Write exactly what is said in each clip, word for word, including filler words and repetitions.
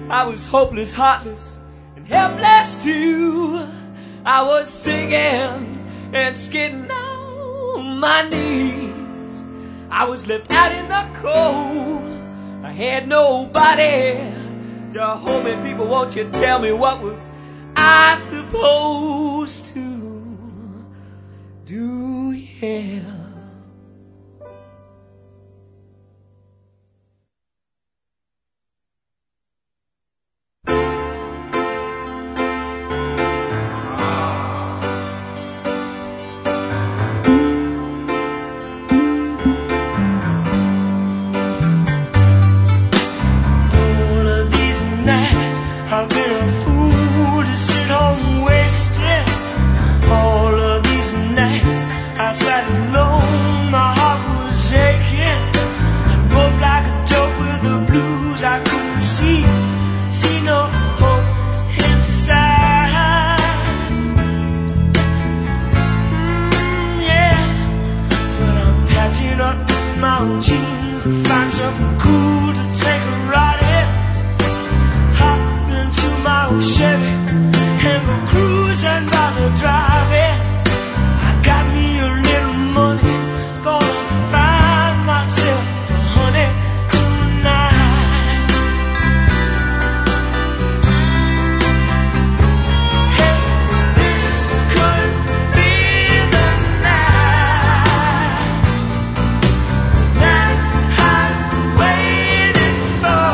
I was hopeless, heartless, and helpless too. I was singing and skidding on my knees. I was left out in the cold. I had nobody to hold me. People, won't you tell me what was I supposed to do? Yeah. I've been a fool to sit home wasting. All of these nights I sat alone, my heart was aching. I broke like a dope with the blues. I couldn't see, see no hope inside. Mm, yeah, but I'm patching up my own jeans to find something cool to take a ride in. To my old Chevy and go cruising by the drive-in. I got me a little money, gonna find myself a honey tonight. Hey, this could be the night that I've waited for.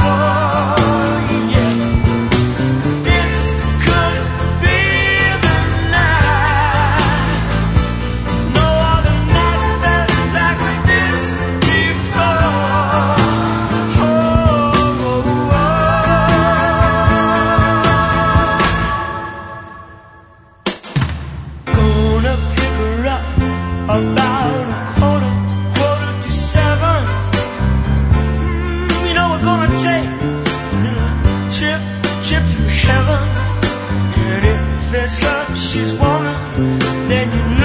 About a quarter, quarter to seven. Mm, you know we're gonna take a little trip, trip to heaven. And if it's love she's wanting, then you know